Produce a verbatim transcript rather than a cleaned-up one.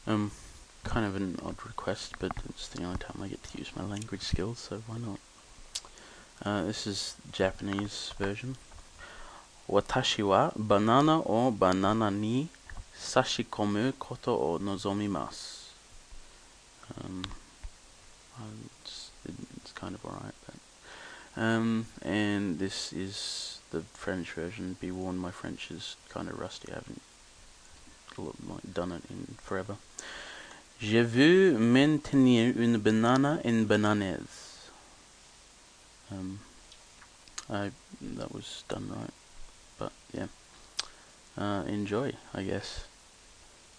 Um, kind of an odd request, but it's the only time I get to use my language skills, so why not? Uh, this is Japanese version. Watashi wa banana o banana ni sashikomu koto o nozomimasu. Um, it's, it's kind of alright, but um, and this is the French version. Be warned, my French is kind of rusty. I haven't done it in forever. Je veux maintenir une banane en bananes. Um, I that was done right, but yeah. Uh, enjoy, I guess.